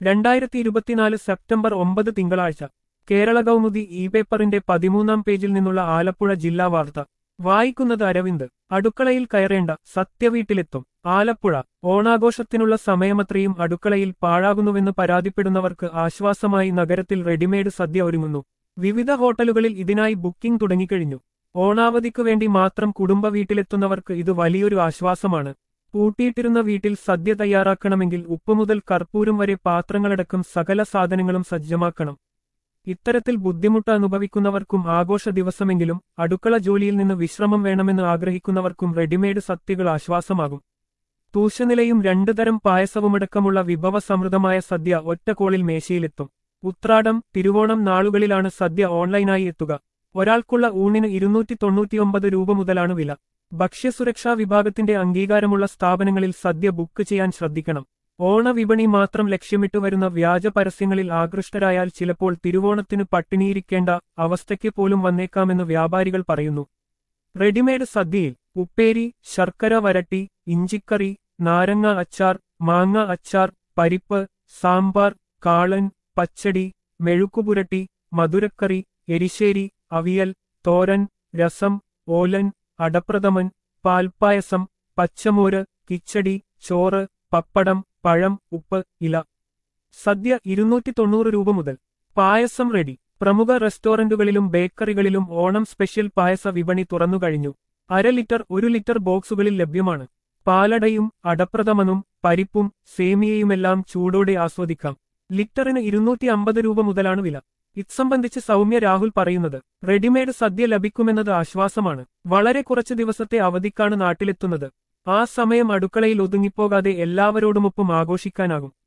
2024 September 9 തിങ്കളാഴ്ച കേരള കൗമുദി പേപ്പറിന്റെ 13-ാം പേജിൽ നിന്നുള്ള ആലപ്പുഴ ജില്ലാ വാർത്ത വായിക്കുന്നത് അരവിന്ദ്. അടുക്കളയിൽ കയറേണ്ട, സത്യവീട്ടിലെത്തും. ആലപ്പുഴ ഓണാഘോഷത്തിനുള്ള സമയമത്രയും അടുക്കളയിൽ പാഴാകുന്നുവെന്ന് പരാതിപ്പെടുന്നവർക്ക് ആശ്വാസമായി നഗരത്തിൽ റെഡിമെയ്ഡ് സദ്യ ഒരുങ്ങുന്നു. വിവിധ ഹോട്ടലുകളിൽ ഇതിനായി ബുക്കിംഗ് തുടങ്ങിക്കഴിഞ്ഞു. ഓണാവധിക്കു വേണ്ടി മാത്രം കുടുംബ വീട്ടിലെത്തുന്നവർക്ക് ഇത് വലിയൊരു ആശ്വാസമാണ്. പൂട്ടിയിട്ടിരുന്ന വീട്ടിൽ സദ്യ തയ്യാറാക്കണമെങ്കിൽ ഉപ്പ് മുതൽ കർപ്പൂരം വരെ പാത്രങ്ങളടക്കം സകല സാധനങ്ങളും സജ്ജമാക്കണം. ഇത്തരത്തിൽ ബുദ്ധിമുട്ട് അനുഭവിക്കുന്നവർക്കും ആഘോഷ ദിവസമെങ്കിലും അടുക്കള ജോലിയിൽ നിന്ന് വിശ്രമം വേണമെന്ന് ആഗ്രഹിക്കുന്നവർക്കും റെഡിമെയ്ഡ് സദ്യകൾ ആശ്വാസമാകും. തൂശനിലയും 2 തരം പായസവുമടക്കമുള്ള വിഭവസമൃദ്ധമായ സദ്യ ഒറ്റ കോളിൽ മേശയിലെത്തും. ഉത്രാടം, തിരുവോണം നാളുകളിലാണ് സദ്യ ഓൺലൈനായി എത്തുക. ഒരാൾക്കുള്ള ഊണിന് 299 രൂപ മുതലാണ് വില. ഭക്ഷ്യസുരക്ഷാ വിഭാഗത്തിന്റെ അംഗീകാരമുള്ള സ്ഥാപനങ്ങളിൽ സദ്യ ബുക്ക് ചെയ്യാൻ ശ്രദ്ധിക്കണം. ഓണവിപണി മാത്രം ലക്ഷ്യമിട്ടു വരുന്ന വ്യാജ പരസ്യങ്ങളിൽ ആകൃഷ്ടരായാൽ ചിലപ്പോൾ തിരുവോണത്തിന് പട്ടിണിയിരിക്കേണ്ട അവസ്ഥയ്ക്ക് പോലും വന്നേക്കാമെന്ന് വ്യാപാരികൾ പറയുന്നു. റെഡിമെയ്ഡ് സദ്യയിൽ ഉപ്പേരി, ശർക്കര വരട്ടി, ഇഞ്ചിക്കറി, നാരങ്ങ അച്ചാർ, മാങ്ങ അച്ചാർ, പരിപ്പ്, സാമ്പാർ, കാളൻ, പച്ചടി, മെഴുക്കുപുരട്ടി, മധുരക്കറി, എരിശ്ശേരി, അവിയൽ, തോരൻ, രസം, ഓലൻ, അടപ്രഥമൻ, പാൽപ്പായസം, പച്ചമോര്, കിച്ചടി, ചോറ്, പപ്പടം, പഴം, ഉപ്പ്, ഇല. സദ്യ 290 രൂപ മുതൽ. പായസം റെഡി. പ്രമുഖ റെസ്റ്റോറന്റുകളിലും ബേക്കറികളിലും ഓണം സ്പെഷ്യൽ പായസ വിപണി തുറന്നുകഴിഞ്ഞു. 1/2 ലിറ്റർ 1 ലിറ്റർ ബോക്സുകളിൽ ലഭ്യമാണ്. പാലടയും അടപ്രഥമനും പരിപ്പും സേമിയയുമെല്ലാം ചൂടോടെ ആസ്വദിക്കാം. ലിറ്ററിന് 250 രൂപ മുതലാണ് വില. ഇത്സംബന്ധിച്ച് സൗമ്യ രാഹുൽ പറയുന്നത്, റെഡിമെയ്ഡ് സദ്യ ലഭിക്കുമെന്നത് ആശ്വാസമാണ്. വളരെ കുറച്ച് ദിവസത്തെ അവധിക്കാണ് നാട്ടിലെത്തുന്നത്. ആ സമയം അടുക്കളയിൽ ഒതുങ്ങിപ്പോകാതെ എല്ലാവരോടുമൊപ്പം ആഘോഷിക്കാനാകും.